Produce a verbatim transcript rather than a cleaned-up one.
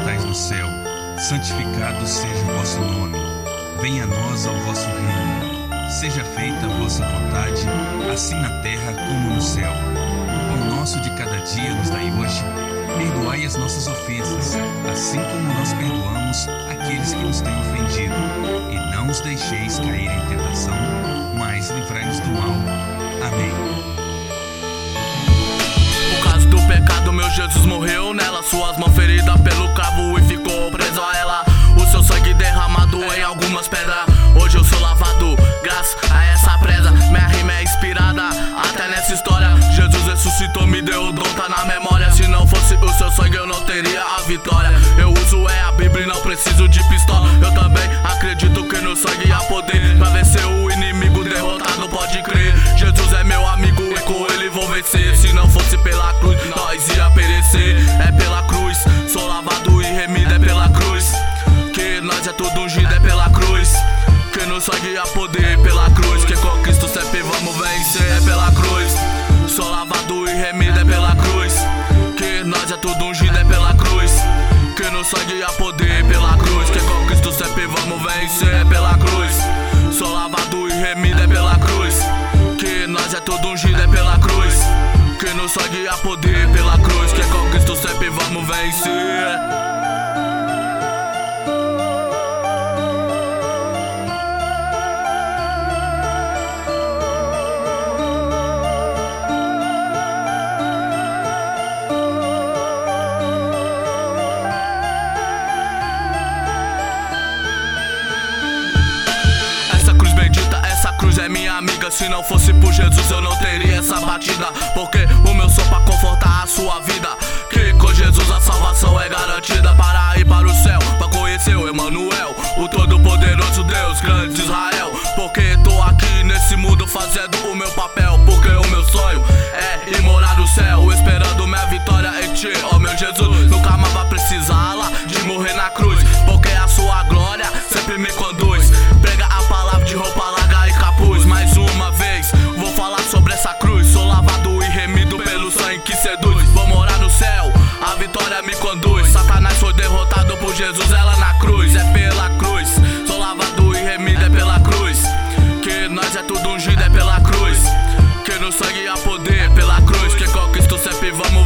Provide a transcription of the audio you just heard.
estais no céu, santificado seja o vosso nome. Venha a nós ao vosso reino. Seja feita a vossa vontade, assim na terra como no céu. O pão nosso de cada dia nos dai hoje. Perdoai as nossas ofensas, assim como nós perdoamos aqueles que nos têm ofendido. E não os deixeis cair em tentação, mas livrai-nos do mal. Amém. Por causa do pecado, meu Jesus morreu nela. Suas mãos feridas pelo cravo e ficou preso a ela. O seu sangue derramado em algumas pedras. Hoje eu sou lavado, graças a essa presa. Minha rima é inspirada até nessa história. Jesus ressuscitou, me deu o dom, tá na memória. Se não fosse o seu sangue eu não teria a vitória. Eu uso é a Bíblia e não preciso de pistola. Eu também acredito que no sangue há poder pra vencer o inimigo derrotado, pode crer. Jesus é meu amigo e com ele vou vencer. Se não fosse pela cruz, nós ia perecer. É pela cruz, sou lavado e remido, é pela cruz que nós é tudo ungido, é pela cruz que no sangue há poder, pela cruz que com Cristo sempre vamos vencer. É pela cruz, sou lavado e remido, é pela cruz que nós é tudo ungido, é pela cruz que no sangue há poder, pela cruz que com Cristo sempre vamos vencer. É pela cruz, sou lavado e remido, é pela cruz que nós é tudo ungido, é pela cruz que no sangue há poder, pela cruz que com Cristo sempre vamos vencer. É minha amiga, se não fosse por Jesus eu não teria essa batida. Porque o meu som pra confortar a sua vida, que com Jesus a salvação é garantida. Para ir para o céu, pra conhecer o Emmanuel, o todo-poderoso Deus, grande de Israel. Porque tô aqui nesse mundo fazendo o meu papel. Porque o meu sonho é ir morar no céu, esperando minha vitória em ti, ó meu Jesus. Nunca mais vai precisar lá de morrer na cruz, porque a sua glória sempre me conduz. Prega a palavra de roupa larga e capuz. Mais uma vez, vou falar sobre essa cruz. Sou lavado e remido pelo sangue que seduz. Vou morar no céu, a vitória me conduz. Satanás foi derrotado por Jesus, ela na cruz. É pela cruz, sou lavado e remido, é pela cruz que nós é tudo ungido, é pela cruz que no sangue há poder, pela cruz que com Cristo sempre vamos